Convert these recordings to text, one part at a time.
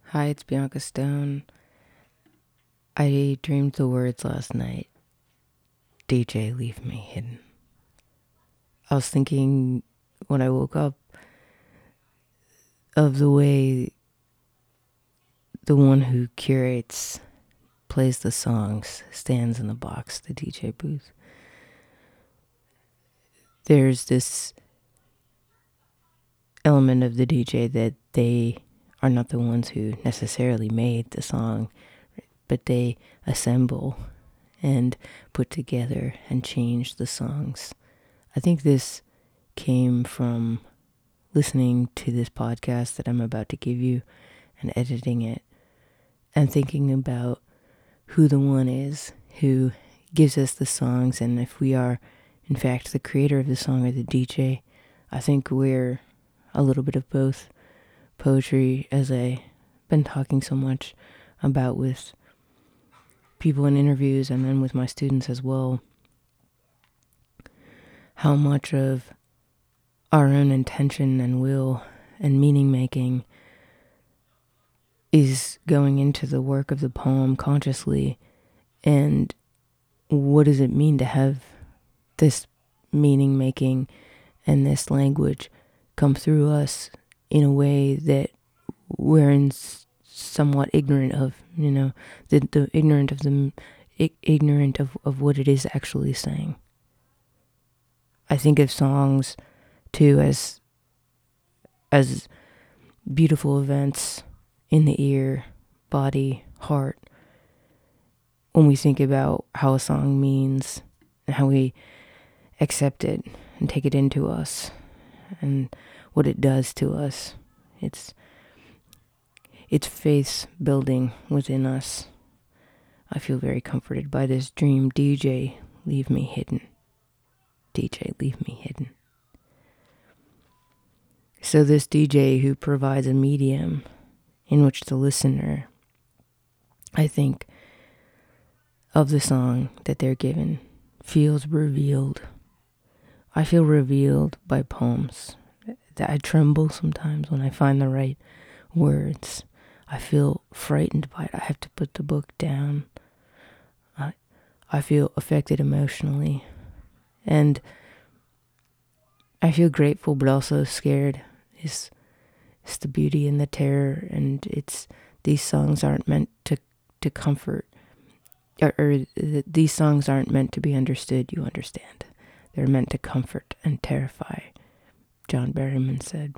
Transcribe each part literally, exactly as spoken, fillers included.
Hi, it's Bianca Stone. I dreamed the words last night. D J, leave me hidden. I was thinking when I woke up of the way the one who curates, plays the songs, stands in the box, the D J booth. There's this element of the D J that they are not the ones who necessarily made the song, but they assemble and put together and change the songs. I think this came from listening to this podcast that I'm about to give you and editing it and thinking about who the one is who gives us the songs, and if we are in fact the creator of the song or the D J. I think we're a little bit of both. Poetry, as I've been talking so much about with people in interviews and then with my students as well, how much of our own intention and will and meaning making is going into the work of the poem consciously, and what does it mean to have this meaning making and this language come through us in a way that we're in somewhat ignorant of, you know, the, the ignorant of the ignorant of, of what it is actually saying. I think of songs too as as beautiful events in the ear, body, heart. When we think about how a song means and how we accept it and take it into us and what it does to us, it's it's faith building within us. I feel very comforted by this dream. D J, leave me hidden. D J, leave me hidden. So this D J who provides a medium in which the listener, I think, of the song that they're given feels revealed. I feel revealed by poems. I tremble sometimes when I find the right words. I feel frightened by it. I have to put the book down. I, I feel affected emotionally. And I feel grateful but also scared. It's, it's the beauty and the terror, and it's these songs aren't meant to, to comfort, or, or these songs aren't meant to be understood, you understand. They're meant to comfort and terrify, John Berryman said.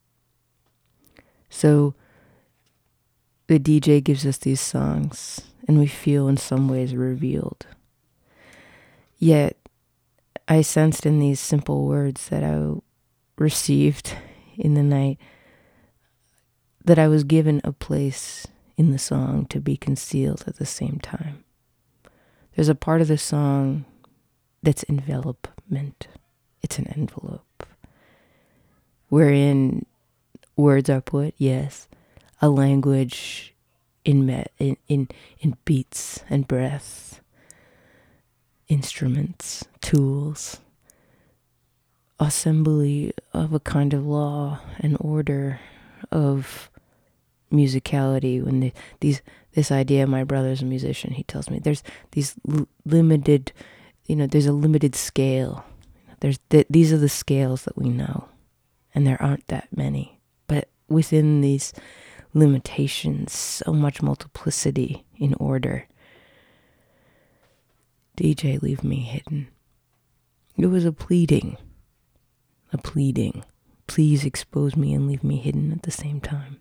So the D J gives us these songs, and we feel in some ways revealed. Yet, I sensed in these simple words that I received in the night that I was given a place in the song to be concealed at the same time. There's a part of the song that's envelopment. It's an envelope wherein words are put, yes, a language in me- in, in in beats and breaths, instruments, tools, assembly of a kind of law and order of musicality. When the, these this idea, my brother's a musician, he tells me there's these l- limited, you know, there's a limited scale. There's th- these are the scales that we know, and there aren't that many. But within these limitations, so much multiplicity in order. D J, leave me hidden. It was a pleading, a pleading. Please expose me and leave me hidden at the same time.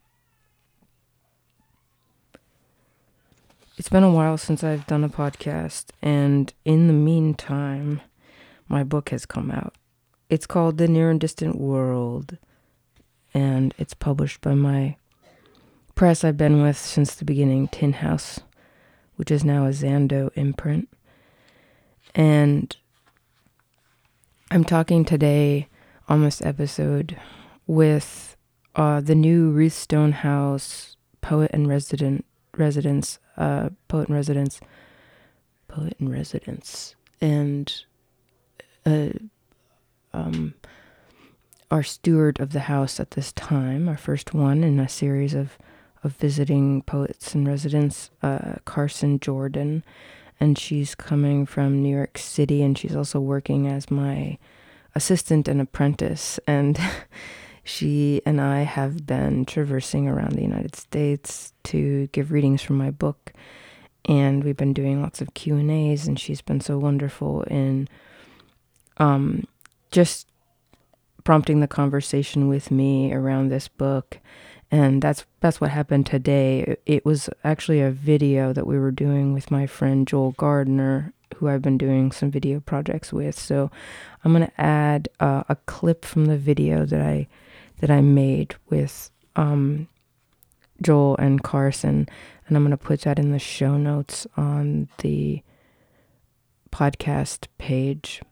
It's been a while since I've done a podcast, and in the meantime, my book has come out. It's called The Near and Distant World, and it's published by my press I've been with since the beginning, Tin House, which is now a Zando imprint. And I'm talking today on this episode with uh, the new Ruth Stonehouse poet and resident residence, uh, poet and residence, poet and residence, and uh, um, our steward of the house at this time, our first one in a series of of visiting poets in residence, uh, Carson Jordan, and she's coming from New York City, and she's also working as my assistant and apprentice, and she and I have been traversing around the United States to give readings from my book, and we've been doing lots of Q and A's, and she's been so wonderful in um, just prompting the conversation with me around this book. And that's that's what happened today. It was actually a video that we were doing with my friend Joel Gardner, who I've been doing some video projects with. So I'm going to add uh, a clip from the video that I that I made with um, Joel and Carson, and I'm going to put that in the show notes on the podcast page.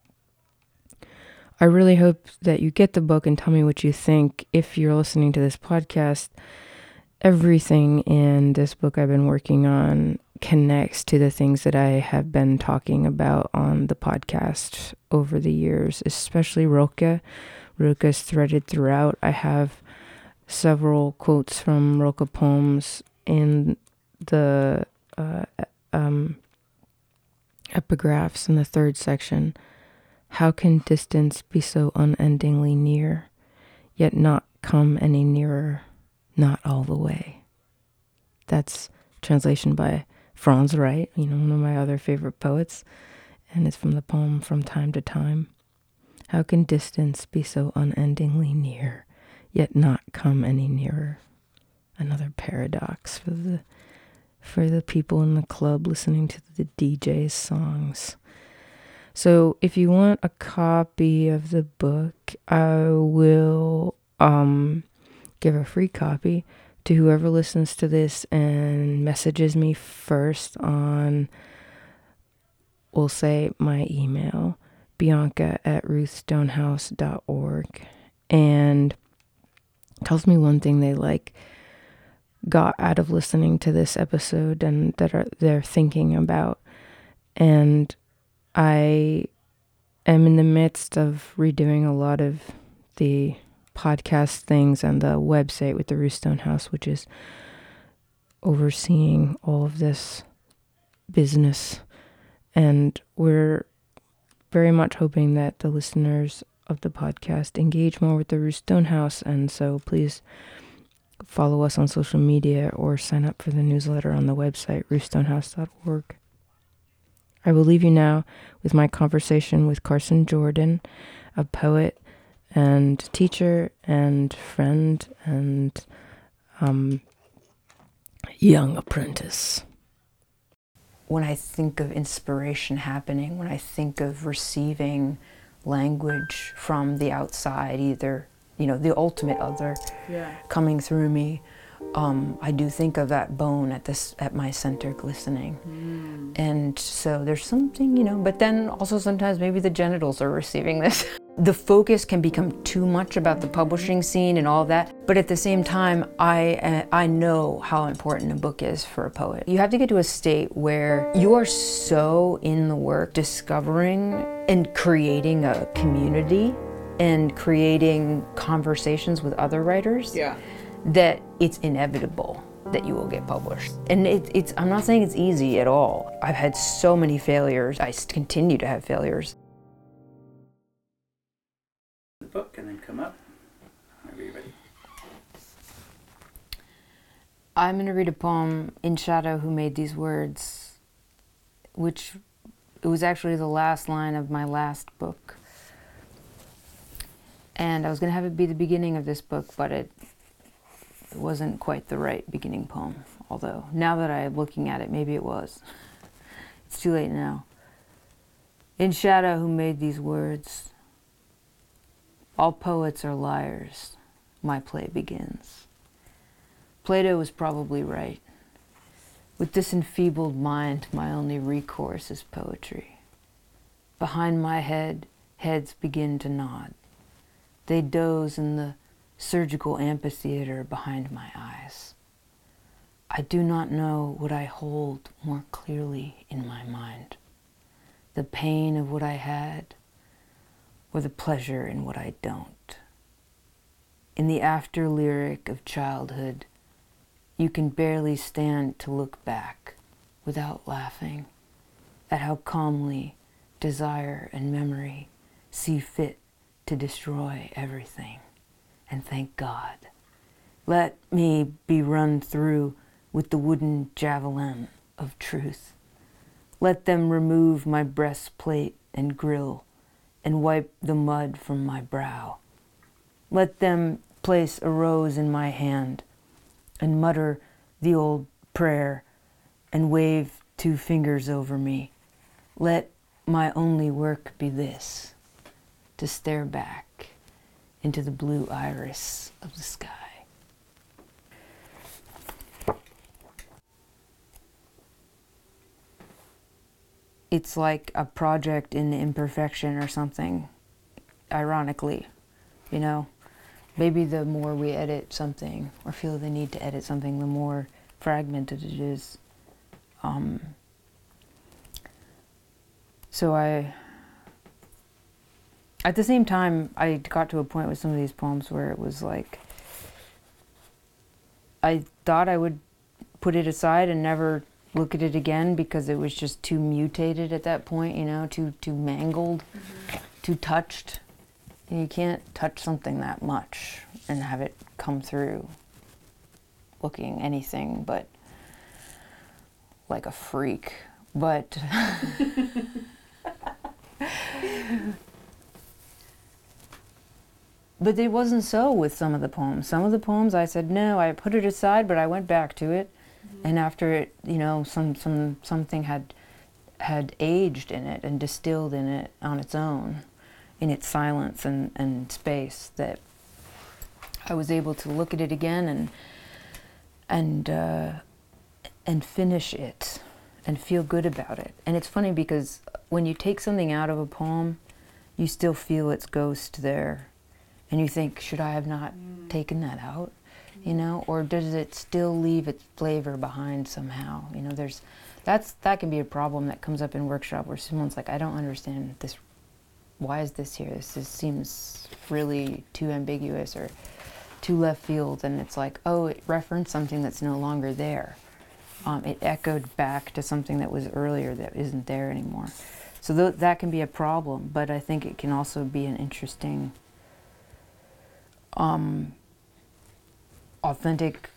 I really hope that you get the book and tell me what you think. If you're listening to this podcast, everything in this book I've been working on connects to the things that I have been talking about on the podcast over the years, especially Rilke. Rilke is threaded throughout. I have several quotes from Rilke poems in the uh, um, epigraphs in the third section. How can distance be so unendingly near, yet not come any nearer, not all the way? That's translation by Franz Wright, you know, one of my other favorite poets, and it's from the poem From Time to Time. How can distance be so unendingly near, yet not come any nearer? Another paradox for the for the people in the club listening to the D J's songs. So if you want a copy of the book, I will um, give a free copy to whoever listens to this and messages me first on, we'll say, my email, Bianca at ruthstonehouse dot org, and tells me one thing they like got out of listening to this episode and that are they're thinking about. And I am in the midst of redoing a lot of the podcast things and the website with the Ruth Stone House, which is overseeing all of this business. And we're very much hoping that the listeners of the podcast engage more with the Ruth Stone House. And so please follow us on social media or sign up for the newsletter on the website, ruth stone house dot org. I will leave you now with my conversation with Carson Jordan, a poet and teacher and friend and um, young apprentice. When I think of inspiration happening, when I think of receiving language from the outside, either, you know, the ultimate other yeah. coming through me, um, I do think of that bone at this at my center glistening. Mm. And so there's something, you know, but then also sometimes maybe the genitals are receiving this. The focus can become too much about the publishing scene and all of that, but at the same time, I uh, I know how important a book is for a poet. You have to get to a state where you are so in the work, discovering and creating a community and creating conversations with other writers, yeah. that it's inevitable that you will get published. And it, it's I'm not saying it's easy at all. I've had so many failures. I continue to have failures. The book and then come up whenever you're ready. I'm going to read a poem, In Shadow Who Made These Words, which it was actually the last line of my last book. And I was going to have it be the beginning of this book, but it, it wasn't quite the right beginning poem. Although, now that I'm looking at it, maybe it was. It's too late now. In shadow who made these words, all poets are liars, my play begins. Plato was probably right. With this enfeebled mind, my only recourse is poetry. Behind my head, heads begin to nod. They doze in the surgical amphitheater behind my eyes. I do not know what I hold more clearly in my mind, the pain of what I had, or the pleasure in what I don't. In the after lyric of childhood, you can barely stand to look back without laughing at how calmly desire and memory see fit to destroy everything. And thank God. Let me be run through with the wooden javelin of truth. Let them remove my breastplate and grill and wipe the mud from my brow. Let them place a rose in my hand and mutter the old prayer and wave two fingers over me. Let my only work be this, to stare back into the blue iris of the sky. It's like a project in imperfection or something, ironically, you know. Maybe the more we edit something or feel the need to edit something, the more fragmented it is. Um, so I, at the same time, I got to a point with some of these poems where it was like, I thought I would put it aside and never look at it again because it was just too mutated at that point, you know, too too mangled, mm-hmm. too touched. And you can't touch something that much and have it come through looking anything but like a freak. But but it wasn't so with some of the poems. Some of the poems I said no, I put it aside, but I went back to it. And after it, you know, some, some something had had aged in it and distilled in it on its own, in its silence and, and space, that I was able to look at it again and and uh, and finish it and feel good about it. And it's funny because when you take something out of a poem, you still feel its ghost there, and you think, should I have not mm. taken that out? You know, or does it still leave its flavor behind somehow? You know, there's, that's, that can be a problem that comes up in workshop where someone's like, I don't understand this, why is this here? This is, seems really too ambiguous or too left field. And it's like, oh, it referenced something that's no longer there. Um, it echoed back to something that was earlier that isn't there anymore. So th that can be a problem, but I think it can also be an interesting, um, authentic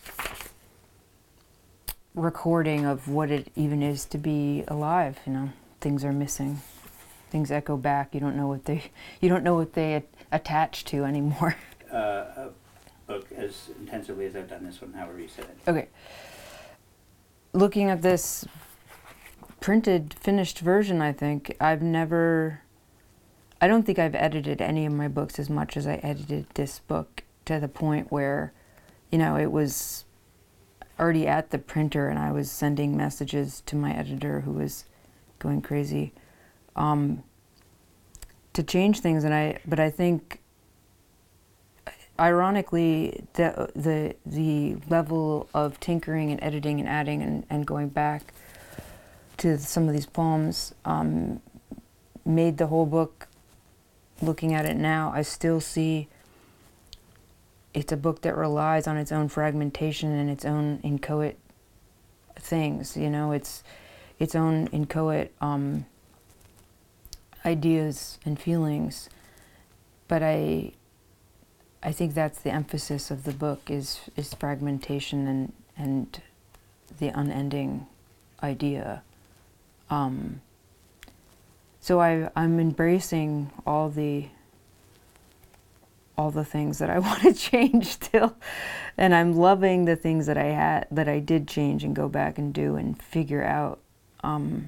recording of what it even is to be alive. You know, things are missing, things echo back. You don't know what they, you don't know what they attach to anymore. Uh, a book as intensively as I've done this one, however you said it. Okay. Looking at this printed, finished version, I think I've never, I don't think I've edited any of my books as much as I edited this book, to the point where, you know, it was already at the printer and I was sending messages to my editor who was going crazy um, to change things. And I, but I think, ironically, the, the, the level of tinkering and editing and adding and, and going back to some of these poems um, made the whole book, looking at it now, I still see it's a book that relies on its own fragmentation and its own inchoate things, you know, its its own inchoate um, ideas and feelings. But I I think that's the emphasis of the book, is is fragmentation and and the unending idea. Um, so I I'm embracing all the all the things that I want to change still, and I'm loving the things that I had, that I did change and go back and do and figure out. Um,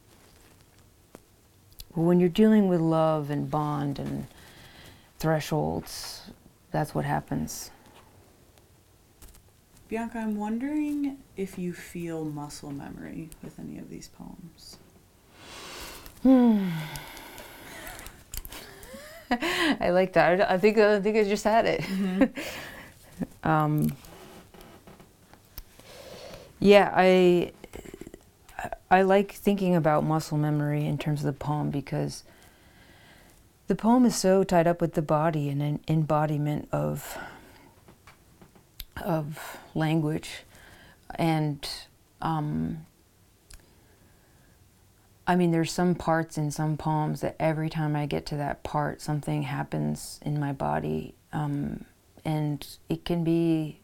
when you're dealing with love and bond and thresholds, that's what happens. Bianca, I'm wondering if you feel muscle memory with any of these poems. Hmm. I like that. I think I think I just had it. Mm-hmm. um, yeah, I I like thinking about muscle memory in terms of the poem, because the poem is so tied up with the body and an embodiment of of language, and um, I mean, there's some parts in some poems that every time I get to that part, something happens in my body, um, and it can be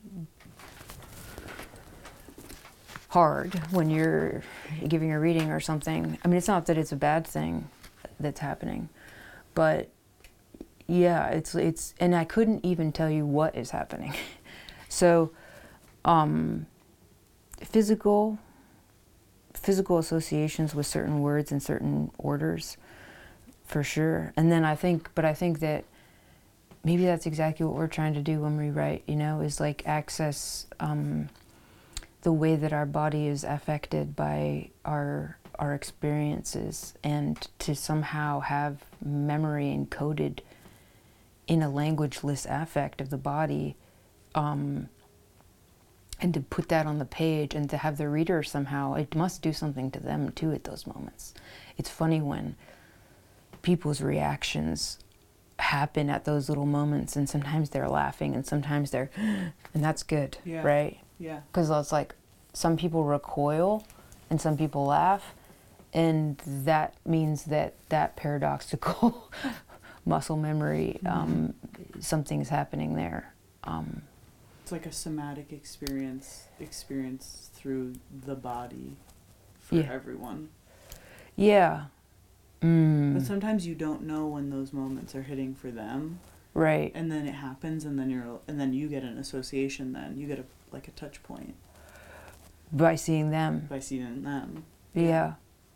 hard when you're giving a reading or something. I mean, it's not that it's a bad thing that's happening, but yeah, it's it's, and I couldn't even tell you what is happening. So, um, physical. physical associations with certain words and certain orders, for sure. And then I think, but I think that maybe that's exactly what we're trying to do when we write, you know, is like access um, the way that our body is affected by our our experiences, and to somehow have memory encoded in a languageless affect of the body, um, and to put that on the page, and to have the reader somehow, it must do something to them too at those moments. It's funny when people's reactions happen at those little moments, and sometimes they're laughing and sometimes they're, and that's good, Yeah. right? Yeah. Because it's like some people recoil and some people laugh, and that means that that paradoxical muscle memory, um, something's happening there. Um, It's like a somatic experience, experience through the body for Yeah. everyone. yeah. Mm, But sometimes you don't know when those moments are hitting for them, right. and then it happens, and then you're, and then you get an association. Then you get a like a touch point By seeing them. by seeing them. Yeah.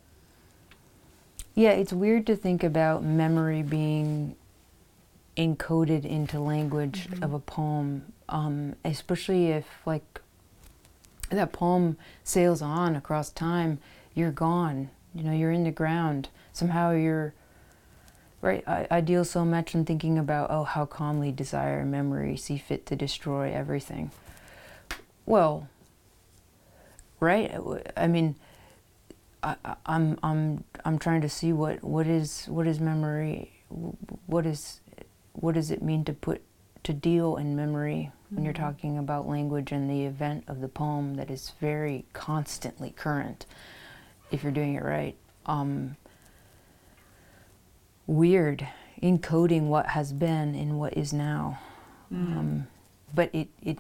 Yeah, it's weird to think about memory being encoded into language Mhm. of a poem, um, especially if, like, that poem sails on across time. You're gone. You know, you're in the ground. Somehow you're... Right, I, I deal so much in thinking about, oh, how calmly desire and memory see fit to destroy everything. Well, right? I mean... I, I- I'm I'm I'm trying to see what, what is what is memory, what is what does it mean to put to deal in memory when you're Mhm. talking about language and the event of the poem that is very constantly current, if you're doing it right. Um, weird, encoding what has been in what is now, Mm. um, but it it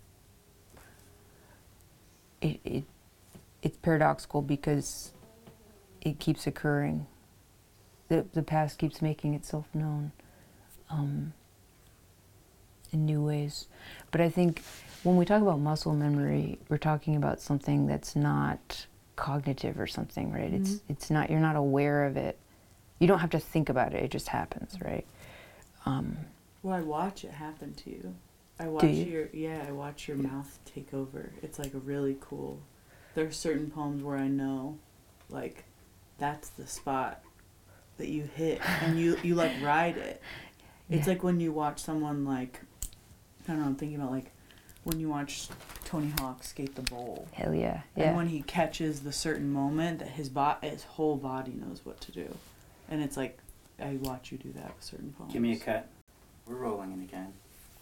it. it it's paradoxical because it keeps occurring. The, the past keeps making itself known um, in new ways. But I think when we talk about muscle memory, we're talking about something that's not cognitive or something, right? It's Mhm. it's not, you're not aware of it. You don't have to think about it, it just happens, right? Um, Well, I watch it happen to you. I watch Do you? your yeah, I watch your mouth take over. It's like a really cool. There are certain poems where I know, like, that's the spot that you hit, and you you like ride it. It's Yeah. like when you watch someone like, I don't know. I'm thinking about like when you watch Tony Hawk skate the bowl, hell yeah, and yeah. when he catches the certain moment that his bo- his whole body knows what to do, and it's like I watch you do that with certain poems. Give me a cut. We're rolling it again.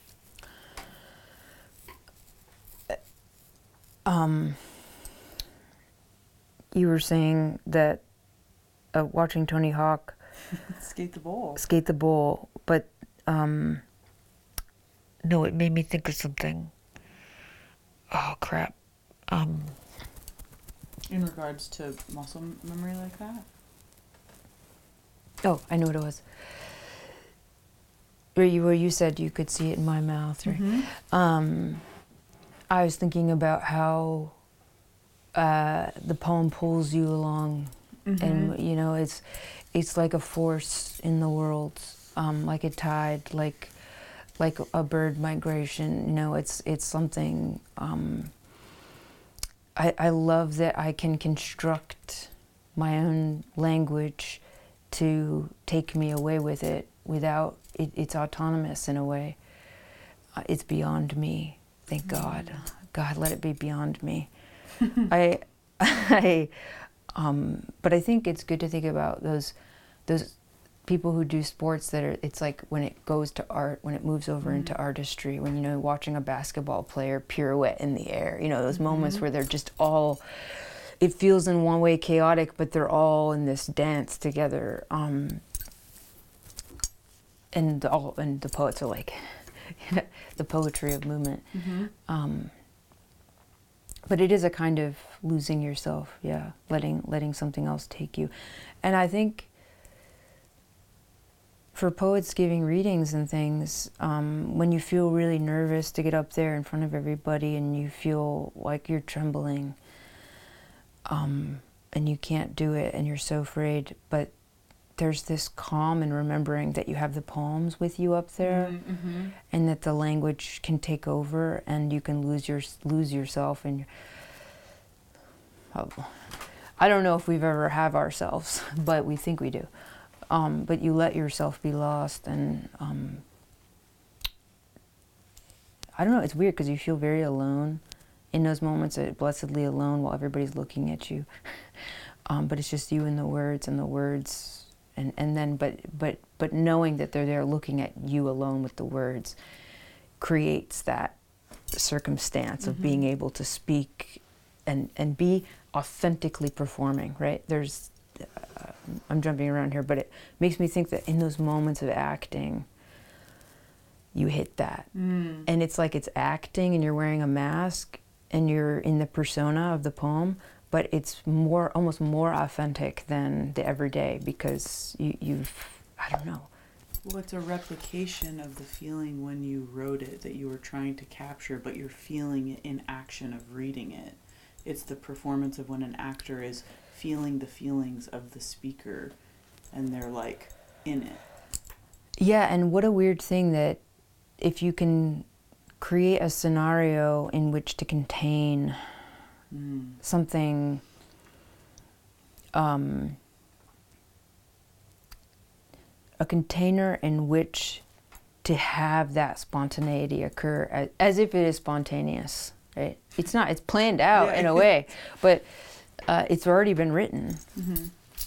Um, you were saying that uh, watching Tony Hawk Skate the bowl. skate the bowl, but um, no, it made me think of something. Oh crap! Um, In regards to muscle m- memory like that? oh, I know what it was. Where you where you said you could see it in my mouth, right? Mm-hmm. Um, I was thinking about how uh, the poem pulls you along, Mm-hmm. and you know, it's it's like a force in the world, um, like a tide, like like a bird migration. You know, it's it's something. Um, I I love that I can construct my own language to take me away with it without it, it's autonomous in a way. Uh, it's beyond me. Thank God. God, let it be beyond me. I, I, um, but I think it's good to think about those, those people who do sports that are, it's like when it goes to art, when it moves over Mhm. into artistry, when, you know, watching a basketball player pirouette in the air, you know, those moments Mhm. where they're just all, it feels in one way chaotic, but they're all in this dance together. Um, and all, and the poets are like, the poetry of movement. Mm-hmm. Um, but it is a kind of losing yourself, yeah, letting letting something else take you. And I think for poets giving readings and things, um, when you feel really nervous to get up there in front of everybody and you feel like you're trembling, um, and you can't do it and you're so afraid, but there's this calm in remembering that you have the poems with you up there, Mm-hmm. and that the language can take over and you can lose your lose yourself. And oh, I don't know if we've ever have ourselves, but we think we do. Um, but you let yourself be lost, and um, I don't know. It's weird because you feel very alone in those moments, uh, blessedly alone while everybody's looking at you. um, but it's just you and the words, and the words, and and then but but but knowing that they're there looking at you alone with the words creates that circumstance of Mhm. being able to speak and and be authentically performing. Right? There's uh, I'm jumping around here, but it makes me think that in those moments of acting, you hit that. Mm. And it's like it's acting and you're wearing a mask and you're in the persona of the poem, but it's more, almost more authentic than the everyday, because you, you've, I don't know. Well, it's a replication of the feeling when you wrote it that you were trying to capture, but you're feeling it in action of reading it. It's the performance of when an actor is feeling the feelings of the speaker and they're like in it. Yeah, and what a weird thing that if you can create a scenario in which to contain Mm. something, um, a container in which to have that spontaneity occur as, as if it is spontaneous, right? It's not, it's planned out Yeah. in a way, but uh, it's already been written. Mm-hmm.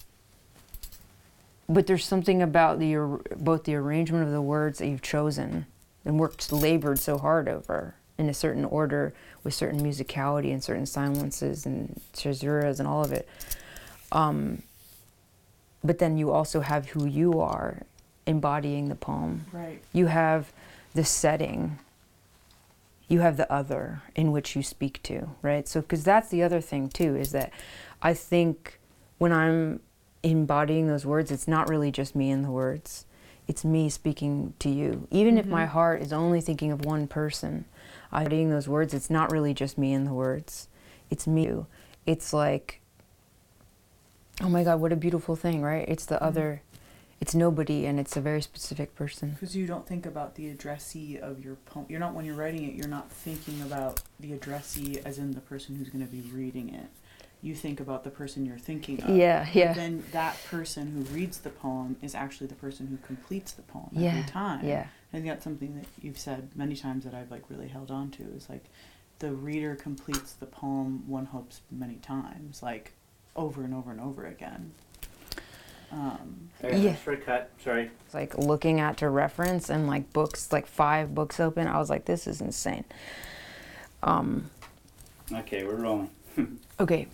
But there's something about the ar- both the arrangement of the words that you've chosen and worked, labored so hard over in a certain order with certain musicality and certain silences and caesuras and all of it. Um, but then you also have who you are embodying the poem. Right. You have the setting. You have the other in which you speak to, right? So, because that's the other thing too, is that I think when I'm embodying those words, it's not really just me and the words. It's me speaking to you. Even if my Mhm. heart is only thinking of one person, I'm embodying those words, it's not really just me and the words. It's me. It's like, oh my God, what a beautiful thing, right? It's the Mhm. other, it's nobody, and it's a very specific person. Because you don't think about the addressee of your poem. You're not, when you're writing it, you're not thinking about the addressee as in the person who's going to be reading it. You think about the person you're thinking of. Yeah, But yeah. then that person who reads the poem is actually the person who completes the poem Yeah, every time. yeah. I think that's something that you've said many times that I've like really held on to, is like the reader completes the poem, one hopes, many times, like over and over and over again. Um, Sorry, Yeah. for a cut. Sorry. It's like looking at to reference and like books, like five books open. I was like, this is insane. Um, Okay, we're rolling. okay.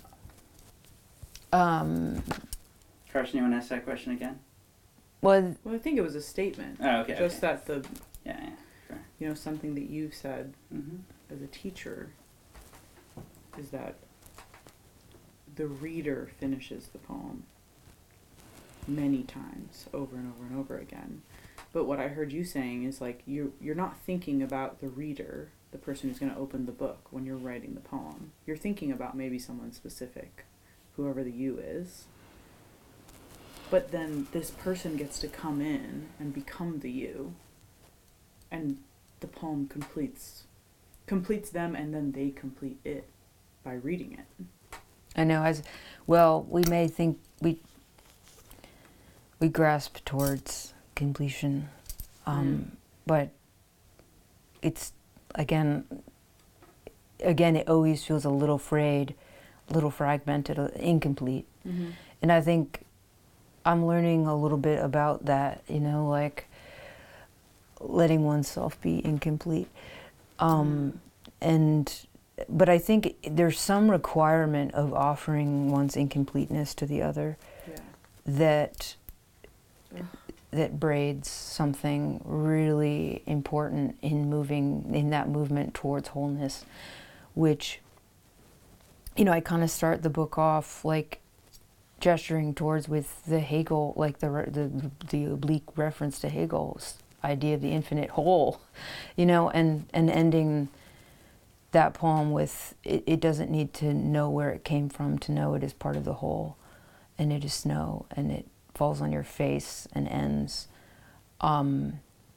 Um, Carson, you want to ask that question again? well, well, I think it was a statement. Oh, okay. Just okay. that the, Yeah, yeah, sure. you know, something that you've said Mm-hmm. as a teacher is that the reader finishes the poem many times over and over and over again. But what I heard you saying is like you you're not thinking about the reader, the person who's going to open the book when you're writing the poem. You're thinking about maybe someone specific, whoever the you is. But then this person gets to come in and become the you, and the poem completes completes them, and then they complete it by reading it. I know as well, we may think we we grasp towards completion, um, but it's again again it always feels a little frayed, a little fragmented, uh, incomplete. Mm-hmm. And I think I'm learning a little bit about that, you know, like letting oneself be incomplete. Um, and, but I think there's some requirement of offering one's incompleteness to the other Yeah. that, Ugh. that braids something really important in moving, in that movement towards wholeness, which, you know, I kind of start the book off like gesturing towards with the Hegel, like the, the, the oblique reference to Hegel's idea of the infinite whole, you know, and, and ending that poem with, it, it doesn't need to know where it came from to know it is part of the whole, and it is snow, and it falls on your face and ends. Um,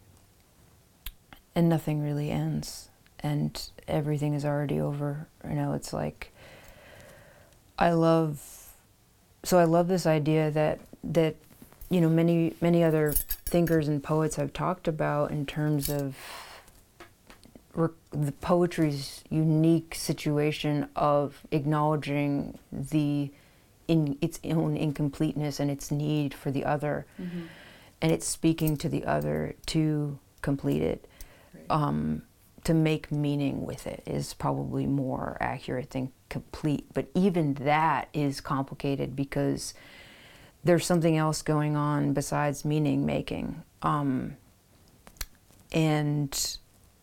and nothing really ends, and everything is already over, you know, it's like, I love, so I love this idea that, that, you know, many, many other thinkers and poets have talked about in terms of rec- the poetry's unique situation of acknowledging the, in its own incompleteness and its need for the other, Mm-hmm. and it's speaking to the other to complete it. Right. Um, to make meaning with it is probably more accurate than complete, but even that is complicated because there's something else going on besides meaning making. Um, and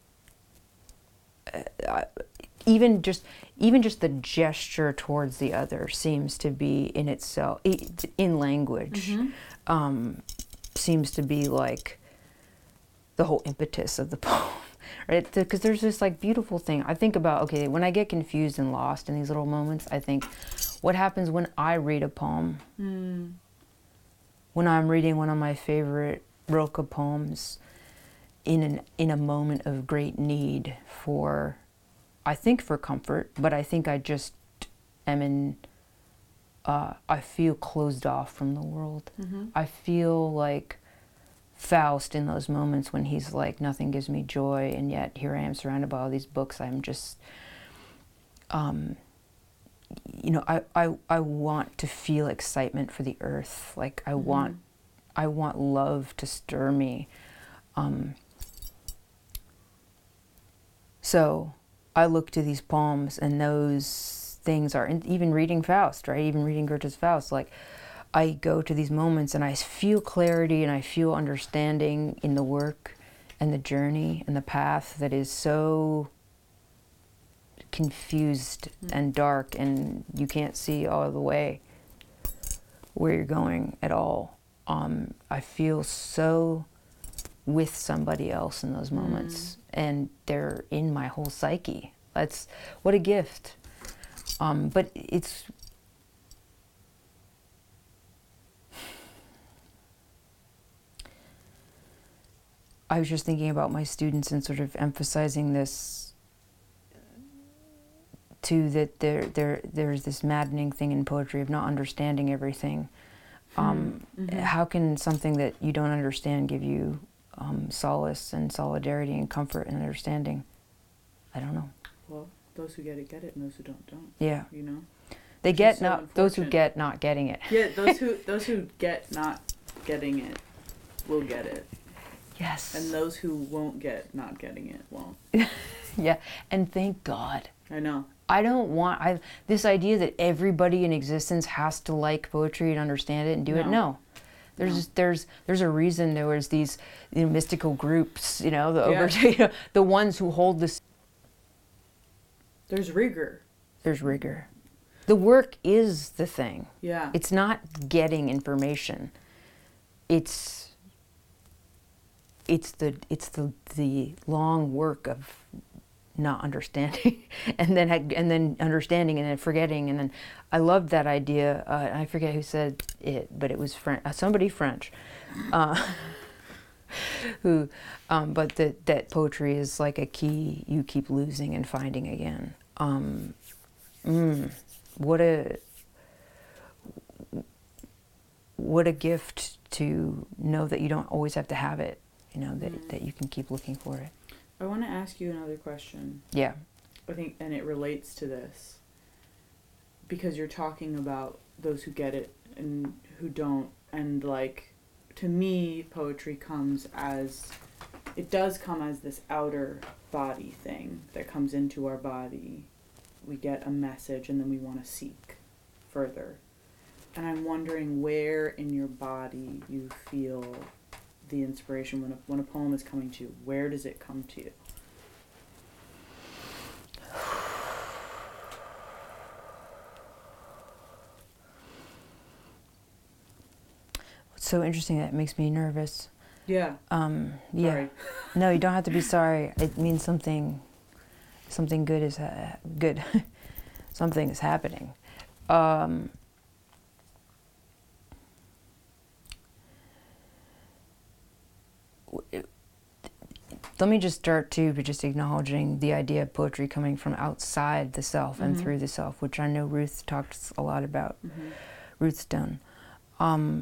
uh, even just even just the gesture towards the other seems to be in itself, in language, Mm-hmm. um, seems to be like the whole impetus of the poem. Right? Because there's this like beautiful thing. I think about, okay, when I get confused and lost in these little moments, I think, what happens when I read a poem? Mm. When I'm reading one of my favorite Rilke poems in an in a moment of great need for, I think for comfort, but I think I just am in, uh, I feel closed off from the world. Mm-hmm. I feel like Faust in those moments when he's like, nothing gives me joy, and yet here I am surrounded by all these books. I'm just, um, you know, I, I, I want to feel excitement for the earth. Like I Mm-hmm. want, I want love to stir me. Um, so I look to these poems, and those things are, and even reading Faust, right? Even reading Goethe's Faust, like, I go to these moments and I feel clarity and I feel understanding in the work and the journey and the path that is so confused Mm. and dark, and you can't see all the way where you're going at all. Um, I feel so with somebody else in those moments, and they're in my whole psyche. That's, what a gift. Um, but it's, I was just thinking about my students and sort of emphasizing this too, that there there there's this maddening thing in poetry of not understanding everything. Um, Mm-hmm. How can something that you don't understand give you um, solace and solidarity and comfort and understanding? I don't know. Well, those who get it get it, and those who don't don't. Yeah, You know. they Which get is so not those who unfortunate. get not getting it. Yeah, those who those who get not getting it will get it, Yes. and those who won't get not getting it won't. Yeah, and thank God. I know. I don't want I this idea that everybody in existence has to like poetry and understand it and do it. No. No, there's No. just, there's there's a reason there was these, you know, mystical groups. You know, the Yeah. over, you know, the ones who hold this. There's rigor. There's rigor. The work is the thing. Yeah. It's not getting information. It's it's the it's the the long work of not understanding, and then and then understanding, and then forgetting, and then I loved that idea. Uh, I forget who said it, but it was French, uh, somebody French, uh, who, um, but that that poetry is like a key you keep losing and finding again. Um, mm, what a what a gift to know that you don't always have to have it. You know that Mm. that you can keep looking for it. I want to ask you another question. Yeah. I think, and it relates to this, because you're talking about those who get it and who don't, and like, to me, poetry comes as, it does come as this outer body thing that comes into our body. We get a message and then we want to seek further. And I'm wondering where in your body you feel the inspiration when a, when a poem is coming to you. Where does it come to you? It's so interesting that it makes me nervous. Yeah. Um, yeah. Sorry. No, you don't have to be sorry. It means something, something good is uh, good. Something is happening. Um, let me just start too by just acknowledging the idea of poetry coming from outside the self mm-hmm. and through the self, which I know Ruth talks a lot about. Mm-hmm. Ruth Stone. Um,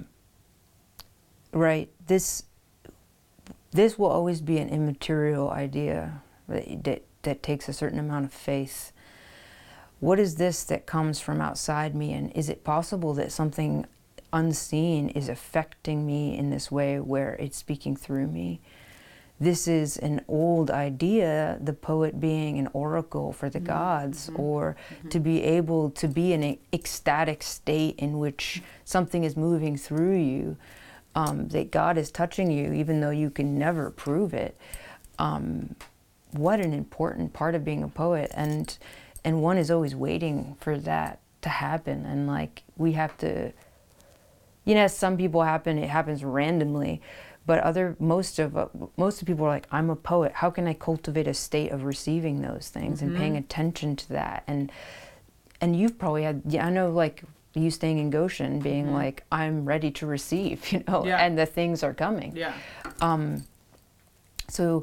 right. This. This will always be an immaterial idea that, that that takes a certain amount of faith. What is this that comes from outside me, and is it possible that something unseen is affecting me in this way where it's speaking through me? This is an old idea, the poet being an oracle for the mm-hmm. gods, mm-hmm. or mm-hmm. to be able to be in an ecstatic state in which something is moving through you, um, that God is touching you, even though you can never prove it. Um, what an important part of being a poet, and and one is always waiting for that to happen, and like we have to, you know, some people happen, it happens randomly. But other most of uh, most of people are like, I'm a poet. How can I cultivate a state of receiving those things mm-hmm. and paying attention to that? And and you've probably had, yeah, I know, like you staying in Goshen, being mm-hmm. like, I'm ready to receive, you know, yeah. and the things are coming. Yeah. Um. So.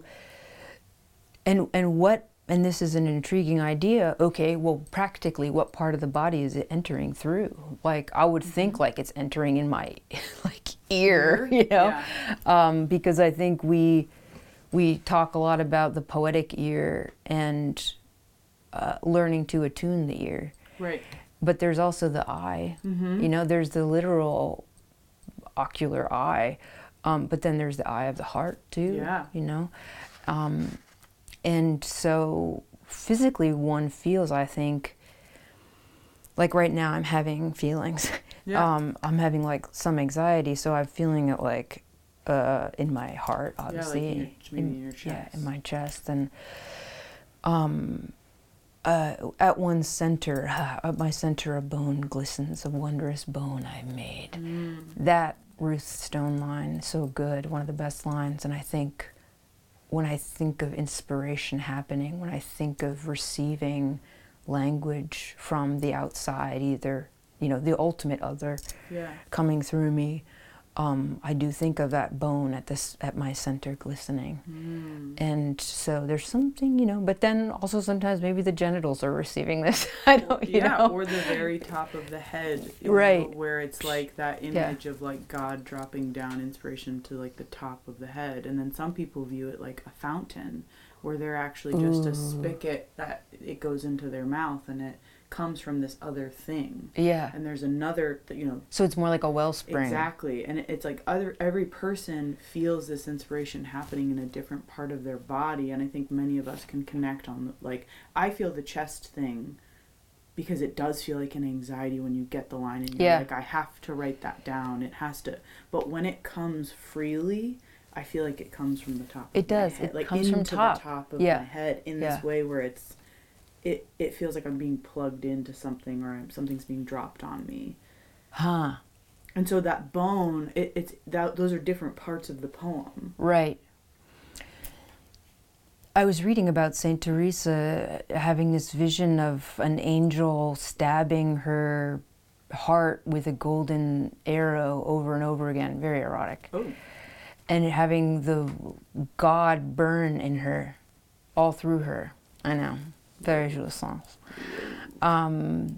And and what and this is an intriguing idea. Okay, well, practically, what part of the body is it entering through? Like, I would mm-hmm. think like it's entering in my like ear, you know, yeah. um, because I think we we talk a lot about the poetic ear and uh, learning to attune the ear. Right. But there's also the eye. Mm-hmm. You know, there's the literal ocular eye, um, but then there's the eye of the heart too. Yeah. You know. Um, And so physically one feels, I think, like right now I'm having feelings. Yeah. um, I'm having like some anxiety, so I'm feeling it like uh, in my heart, obviously. Yeah, like in your, maybe in, in your chest. Yeah, in my chest. And um, uh, at one center, uh, at my center, a bone glistens, a wondrous bone I made. Mm. That Ruth Stone line, so good, one of the best lines, and I think when I think of inspiration happening, when I think of receiving language from the outside, either, you know, the ultimate other yeah. coming through me, um, I do think of that bone at this at my center glistening. Mm. And so there's something, you know, but then also sometimes maybe the genitals are receiving this. I don't, you yeah, know. or the very top of the head, right? Know, where it's like that image yeah. of like God dropping down inspiration to like the top of the head, and then some people view it like a fountain, where they're actually just Ooh. a spigot that it goes into their mouth, and it comes from this other thing. Yeah. And there's another, you know. So it's more like a wellspring. Exactly. And it's like other every person feels this inspiration happening in a different part of their body, and I think many of us can connect on the, like I feel the chest thing because it does feel like an anxiety when you get the line and you're yeah. like, I have to write that down. It has to. But when it comes freely, I feel like it comes from the top of it does. my head. It like comes into from top. the top of yeah. my head in yeah. this way where it's It it feels like I'm being plugged into something, or I'm, something's being dropped on me. Huh. And so that bone, it, it's that those are different parts of the poem. Right. I was reading about Saint Teresa having this vision of an angel stabbing her heart with a golden arrow over and over again. Very erotic. Oh. And having the God burn in her, all through her. I know. Very Jouissance. Um,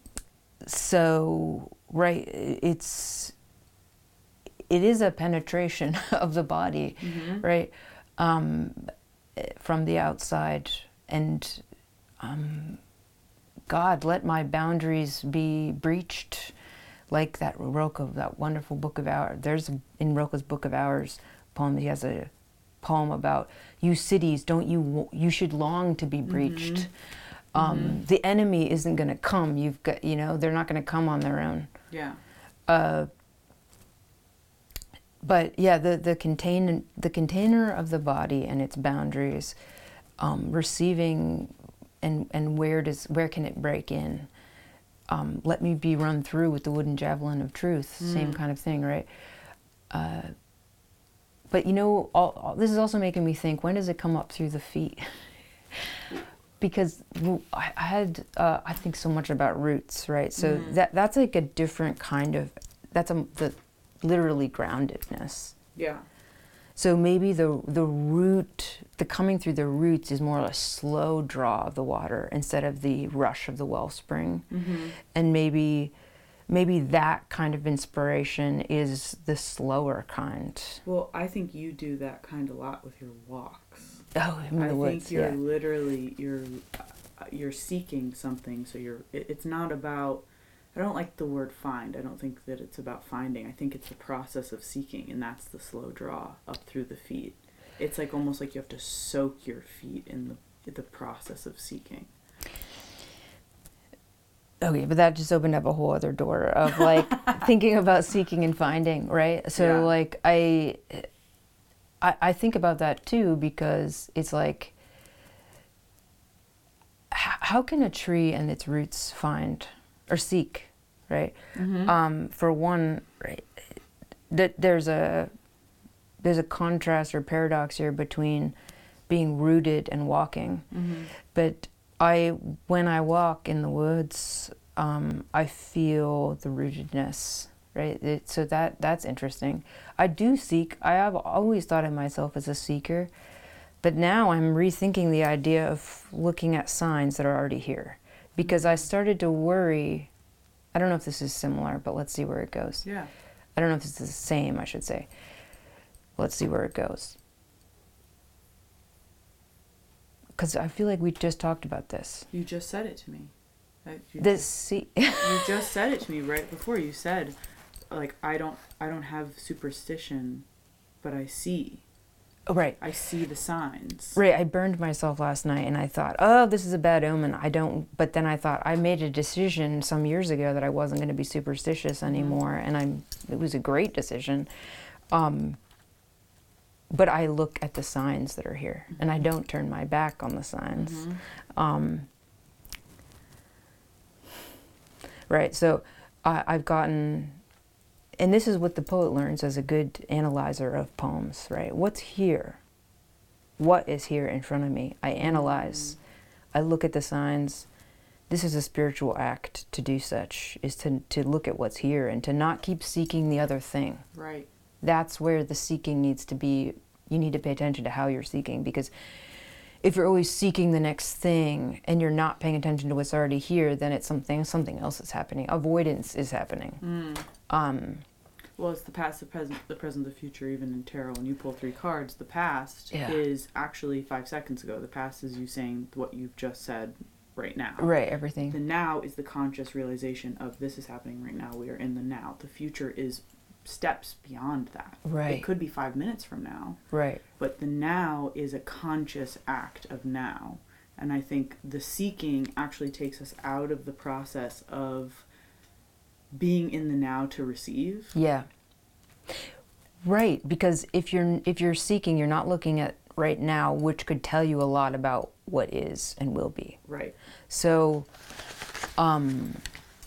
so, right, it's, it is a penetration of the body, mm-hmm. right, um, from the outside. And um, God, let my boundaries be breached. like that Rilke, that wonderful Book of Hours. There's in Rilke's Book of Hours poem, he has a poem about, you cities, don't you, you should long to be breached. Mm-hmm. Um, mm-hmm. The enemy isn't going to come. You've got, you know, they're not going to come on their own. Yeah. Uh, but yeah, the the contain the container of the body and its boundaries, um, receiving, and and where does where can it break in? Um, let me be run through with the wooden javelin of truth. Mm. Same kind of thing, right? Uh, but you know, all, all, this is also making me think: when does it come up through the feet? Because I, I had, uh, I think so much about roots, right? So mm. that that's like a different kind of, that's a the literally groundedness. Yeah. So maybe the the root, the coming through the roots is more a slow draw of the water instead of the rush of the wellspring. Mm-hmm. And maybe maybe that kind of inspiration is the slower kind. Well, I think you do that kind a lot with your walks. Oh, in the I woods, think you're yeah. literally you're uh, you're seeking something. So you're it, it's not about. I don't like the word find. I don't think that it's about finding. I think it's the process of seeking, and that's the slow draw up through the feet. It's like almost like you have to soak your feet in the the process of seeking. Okay, but that just opened up a whole other door of like thinking about seeking and finding, right? So yeah. like I, I I think about that too, because it's like, h- how can a tree and its roots find or seek, right? Mm-hmm. Um, for one, right, that there's a there's a contrast or paradox here between being rooted and walking. Mm-hmm. But I, when I walk in the woods, um, I feel the rootedness, right? It, so that that's interesting. I do seek. I have always thought of myself as a seeker, but now I'm rethinking the idea of looking at signs that are already here. Because I started to worry, I don't know if this is similar, but let's see where it goes. Yeah. I don't know if this is the same, I should say. Let's see where it goes. Because I feel like we just talked about this. You just said it to me. You this just, see. You just said it to me right before. You said, like, I don't, I don't have superstition, but I see. Right. I see the signs. Right. I burned myself last night and I thought, oh, this is a bad omen. I don't, but then I thought I made a decision some years ago that I wasn't going to be superstitious anymore. Mm-hmm. And I'm, it was a great decision. Um, but I look at the signs that are here mm-hmm. and I don't turn my back on the signs. Mm-hmm. Um, right. So I, I've gotten, and this is what the poet learns as a good analyzer of poems, right? What's here? What is here in front of me? I analyze. Mm. I look at the signs. This is a spiritual act to do such, is to, to look at what's here and to not keep seeking the other thing. Right. That's where the seeking needs to be. You need to pay attention to how you're seeking, because if you're always seeking the next thing and you're not paying attention to what's already here, then it's something something else is happening. Avoidance is happening. Mm. Um, well, it's the past, the present, the present, the future. Even in tarot, when you pull three cards, the past yeah. is actually five seconds ago. The past is you saying what you've just said right now. Right, everything. The now is the conscious realization of this is happening right now. We are in the now. The future is steps beyond that. Right. It could be five minutes from now. Right. But the now is a conscious act of now. And I think the seeking actually takes us out of the process of being in the now to receive. Yeah. Right, because if you're if you're seeking, you're not looking at right now, which could tell you a lot about what is and will be. Right. So, um,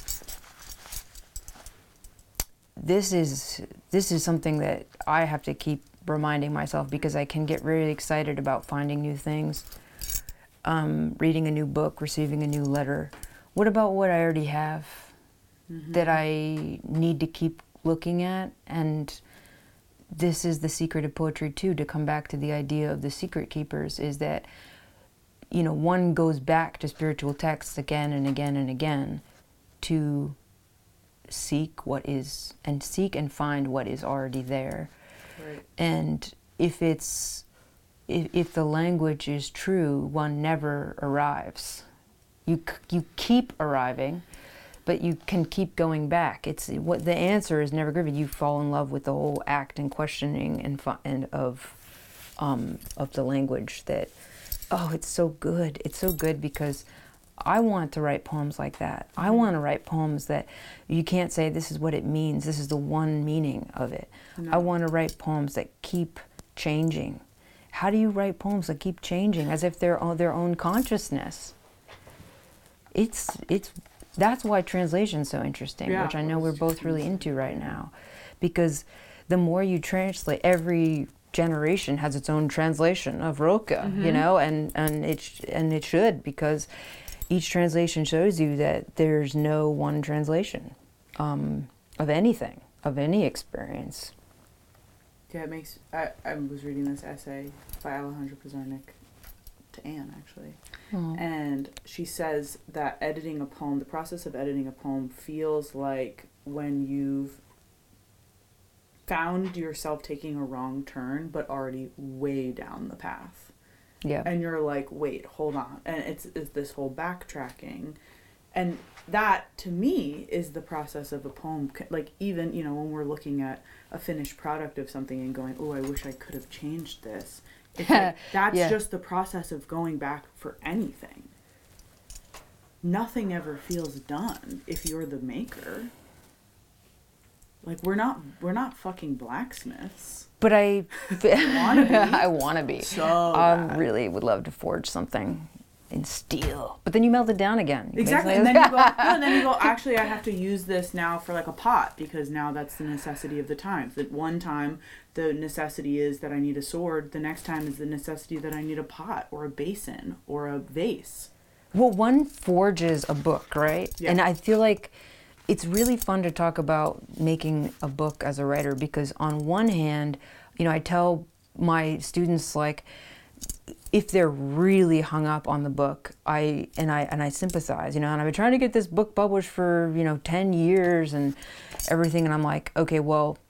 this is this is something that I have to keep reminding myself, because I can get really excited about finding new things, um, reading a new book, receiving a new letter. What about what I already have mm-hmm. that I need to keep looking at? And this is the secret of poetry too, to come back to the idea of the secret keepers, is that, you know, one goes back to spiritual texts again and again and again to seek what is, and seek and find what is already there. Right. And if it's, if, if the language is true, one never arrives. You, you keep arriving, but you can keep going back. It's what the answer is never given. You fall in love with the whole act and questioning and fu- and of um, of the language that, oh, it's so good. It's so good because I want to write poems like that. I want to write poems that you can't say this is what it means. This is the one meaning of it. No. I want to write poems that keep changing. How do you write poems that keep changing as if they're on their own consciousness? It's it's that's why translation's so interesting, Yeah, which I know we're it's both really into right now, because the more you translate, every generation has its own translation of Rilke, Mm-hmm. you know, and and it sh- and it should, because each translation shows you that there's no one translation um, of anything, of any experience. Yeah, it makes. I, I was reading this essay by Alejandra Pizarnik to Anne, actually. And she says that editing a poem, the process of editing a poem feels like when you've found yourself taking a wrong turn, but already way down the path. Yeah. And you're like, wait, hold on. And it's, it's this whole backtracking. And that, to me, is the process of a poem. Like, even, you know, when we're looking at a finished product of something and going, oh, I wish I could have changed this. It's like, that's Yeah. just the process of going back for anything. Nothing ever feels done if you're the maker. Like, we're not we're not fucking blacksmiths. But I, Wanna be. I want to be. So I bad. really would love to forge something in steel. But then you melt it down again. You Exactly, and basically- then you go, no, and then you go, actually, I have to use this now for like a pot because now that's the necessity of the times. That one time, the necessity is that I need a sword. The next time is the necessity that I need a pot or a basin or a vase. Well, one forges a book, right? Yeah. And I feel like it's really fun to talk about making a book as a writer, because on one hand, you know, I tell my students, like, if they're really hung up on the book, I and I and I sympathize, you know, and I've been trying to get this book published for, you know, ten years and everything, and I'm like, okay, well,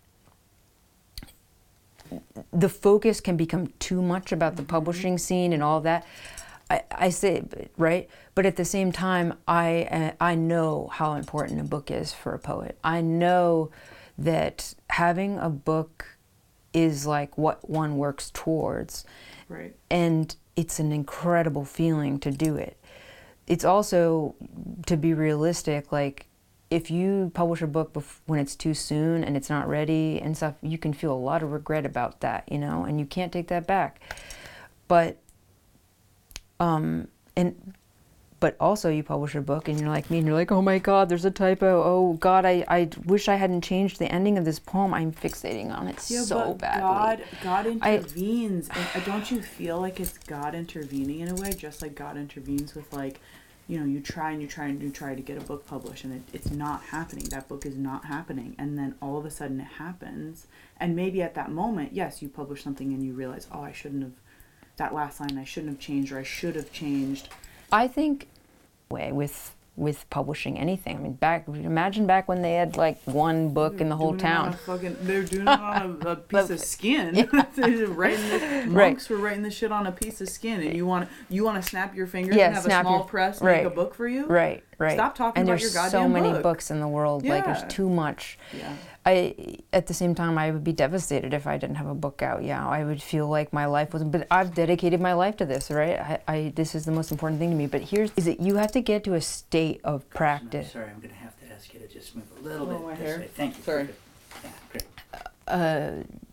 the focus can become too much about the publishing scene and all of that. I, I say, right, but at the same time, I uh, I know how important a book is for a poet. I know that having a book is like what one works towards. Right. And it's an incredible feeling to do it. It's also, to be realistic, like, if you publish a book bef- when it's too soon and it's not ready and stuff, you can feel a lot of regret about that, you know, and you can't take that back. But, um, and, but also you publish a book and you're like me and you're like, oh my God, there's a typo. Oh God, I, I wish I hadn't changed the ending of this poem. I'm fixating on it Yeah, so but badly. God, God I- intervenes. and uh, don't you feel like it's God intervening in a way, just like God intervenes with, like, you know, you try and you try and you try to get a book published and it, it's not happening. That book is not happening. And then all of a sudden it happens. And maybe at that moment, yes, you publish something and you realize, oh, I shouldn't have, that last line I shouldn't have changed, or I should have changed. I think way with with publishing anything. I mean, back imagine back when they had like one book in the whole Doing it on town. a fucking, they're doing it on a, a piece of skin. They're writing this, Right. monks were writing this shit on a piece of skin, and you want you want to snap your fingers Yeah, and have a snap small your- press and right. make a book for you. Right, right. Stop talking and about there's your so goddamn many book. books in the world. Like Yeah. there's too much. Yeah. I at the same time I would be devastated if I didn't have a book out. Yeah, I would feel like my life was. But I've dedicated my life to this, right? I, I this is the most important thing to me. But here's is it you have to get to a state of I'm practice. sorry, I'm going to have to ask you to just move a little Oh, bit my this hair. way. Thank you. Sorry. Yeah, great. Uh,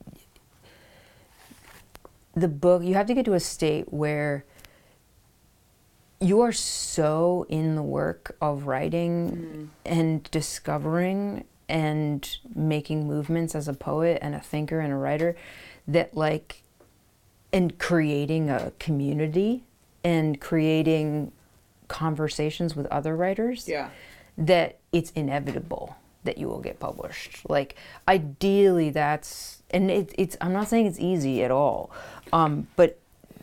the book you have to get to a state where you are so in the work of writing and discovering and making movements as a poet and a thinker and a writer that like and creating a community and creating conversations with other writers Yeah. that it's inevitable that you will get published. Like ideally that's and it, it's I'm not saying it's easy at all, um, but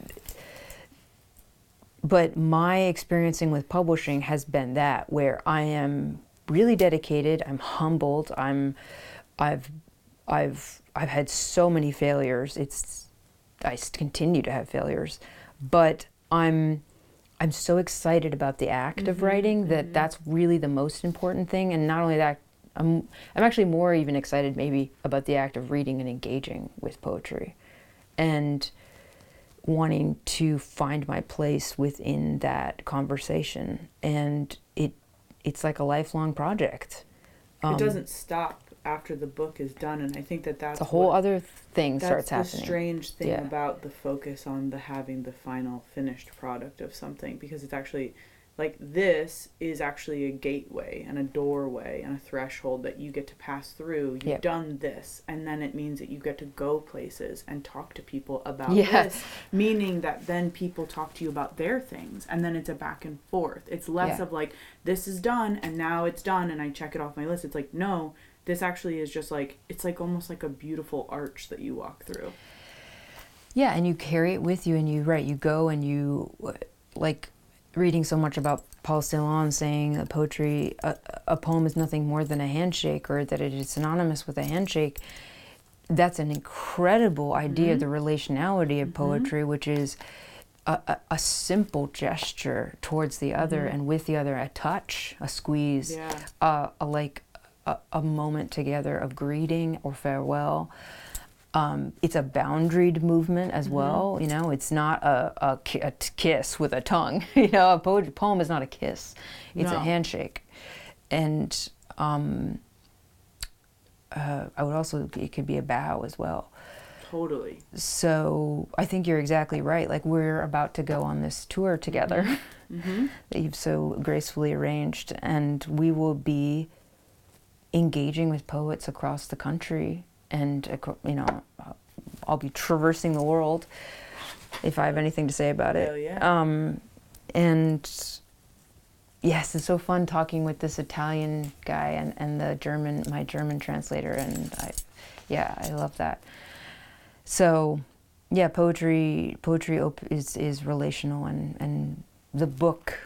but my experiencing with publishing has been that where I am really dedicated, I'm humbled, I'm I've I've I've had so many failures. It's I s- continue to have failures, but I'm I'm so excited about the act Mm-hmm, of writing that mm-hmm. that's really the most important thing. And not only that, I'm, I'm actually more even excited maybe about the act of reading and engaging with poetry and wanting to find my place within that conversation. And it it's like a lifelong project. Um, it doesn't stop after the book is done, and I think that that's it's a whole what, other thing that's starts the happening. strange thing Yeah. about the focus on the having the final finished product of something, because it's actually like this is actually a gateway and a doorway and a threshold that you get to pass through. You've Yep. done this, and then it means that you get to go places and talk to people about Yeah. this, meaning that then people talk to you about their things, and then it's a back and forth. It's less Yeah. of like, this is done and now it's done and I check it off my list. It's like, no, this actually is just like, it's like almost like a beautiful arch that you walk through. Yeah, and you carry it with you, and you right, you go and you like reading so much about Paul Celan saying that poetry, a, a poem is nothing more than a handshake, or that it is synonymous with a handshake. That's an incredible idea, Mhm. the relationality of Mhm. poetry, which is a, a, a simple gesture towards the other, Mhm. and with the other, a touch, a squeeze, Yeah. uh, a, like a, a moment together of greeting or farewell. Um, it's a boundaried movement as Mhm. well. You know, it's not a, a, ki- a t- kiss with a tongue. You know, a poetry poem is not a kiss; it's a No. handshake. And um, uh, I would also, it could be a bow as well. Totally. So I think you're exactly right. Like, we're about to go on this tour together Mm-hmm. that you've so gracefully arranged, and we will be engaging with poets across the country, and acro- you know, I'll be traversing the world if I have anything to say about it. Hell yeah. Um, and yes, it's so fun talking with this Italian guy and, and the German, my German translator, and I, yeah, I love that. So, yeah, poetry, poetry op- is is relational, and and the book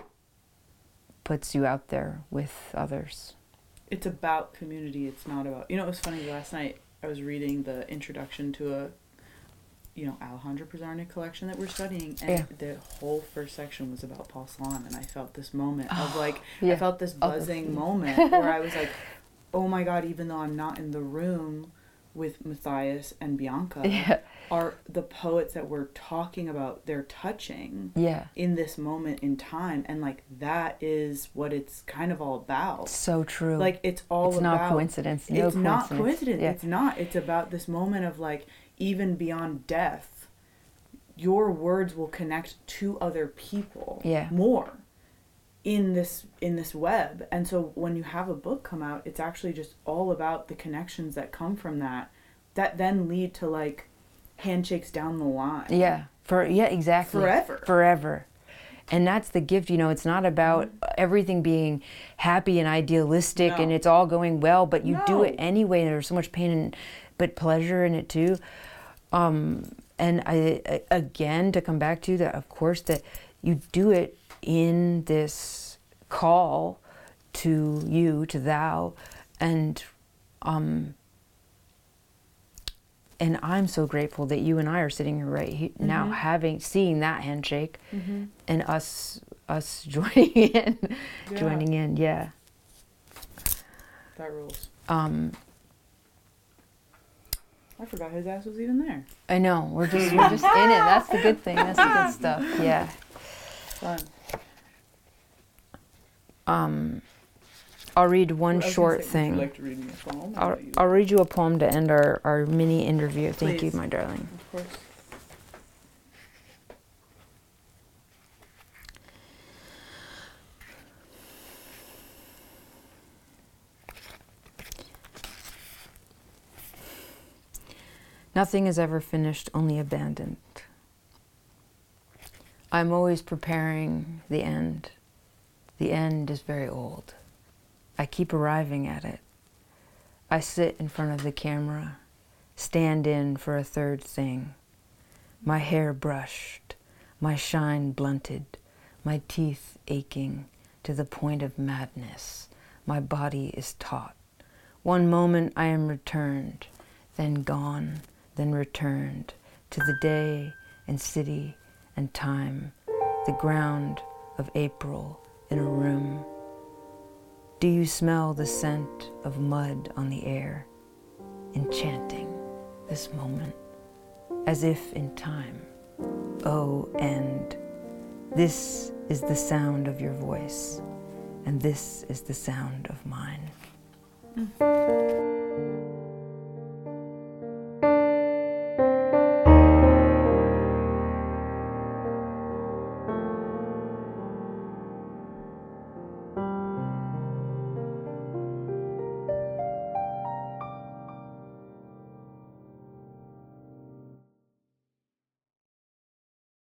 puts you out there with others. It's about community. It's not about, you know, it was funny, last night I was reading the introduction to a, you know, Alejandro Pizarnik collection that we're studying, and Yeah. the whole first section was about Paul Celan, and I felt this moment of like, Yeah. I felt this Other buzzing feeling. moment where I was like, oh my God, even though I'm not in the room with Matthias and Bianca, Yeah, are the poets that we're talking about, they're touching yeah, in this moment in time, and like that is what it's kind of all about. so true. Like it's all it's about not coincidence. No it's not coincidence. coincidence. Yeah. It's not. It's about this moment of like, even beyond death, your words will connect to other people Yeah. more in this in this web. And so when you have a book come out, it's actually just all about the connections that come from that, that then lead to like handshakes down the line. Yeah, for yeah, exactly. Forever. Forever. And that's the gift, you know, it's not about everything being happy and idealistic No. and it's all going well, but you do No. it anyway, and there's so much pain and but pleasure in it too. Um, and I, I again, to come back to that, of course, that you do it in this call to you, to thou, and um, and I'm so grateful that you and I are sitting here right he- now, Mhm. having seeing that handshake, Mm-hmm. and us us joining in, Yeah. joining in, yeah. That rules. Um, I forgot his ass was even there. I know we're just we're just in it. That's the good thing. That's the good stuff. Yeah. Fun. Um, I'll read one I was gonna short say, thing. Would you like to read me a poem? I'll, Or you- I'll read you a poem to end our, our mini interview. Thank you, Please. my darling. Of course. Nothing is ever finished, only abandoned. I'm always preparing the end. The end is very old. I keep arriving at it. I sit in front of the camera, stand in for a third thing. My hair brushed, my shine blunted, my teeth aching to the point of madness. My body is taut. One moment I am returned, then gone, then returned to the day and city and time the ground of April in a room? Do you smell the scent of mud on the air, enchanting this moment, as if in time? Oh, and this is the sound of your voice, and this is the sound of mine. Mm.